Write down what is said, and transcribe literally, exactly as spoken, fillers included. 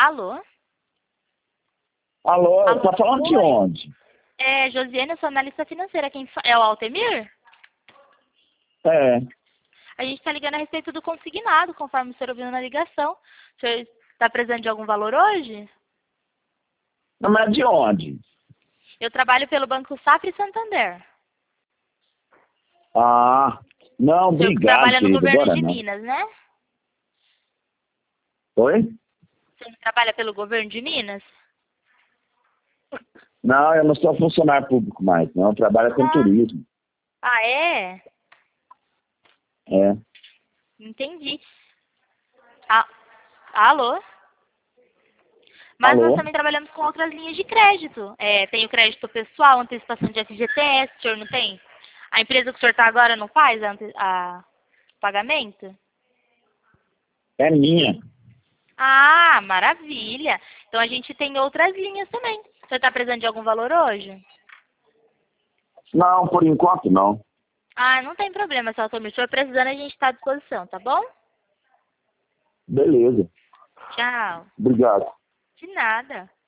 Alô? Alô, Alô? tá falando de Oi. onde? É, Josiane, eu sou analista financeira. Quem fa... É o Altemir? É, A gente está ligando a respeito do consignado, conforme o senhor ouviu na ligação. O senhor está precisando de algum valor hoje? não, mas de onde? Eu trabalho pelo Banco Safra e Santander. Ah, não, O senhor obrigado, trabalha no querido, governo agora de não. Minas, né? Oi? O senhor trabalha pelo governo de Minas? Não, eu não sou funcionário público mais, não, eu trabalho com Ah, turismo. ah é? É. Entendi. Ah, alô? Mas nós Alô? também trabalhamos com outras linhas de crédito. É, tem o crédito pessoal, antecipação de F G T S, o senhor não tem? A empresa que o senhor está agora não faz a, ante- a- o pagamento? É minha. Ah, maravilha. Então a gente tem outras linhas também. O senhor está precisando de algum valor hoje? Não, por enquanto não. Ah, não tem problema, seu Altomir. Se o senhor precisando, a gente está à disposição, tá bom? Beleza. Tchau. Obrigado. De nada.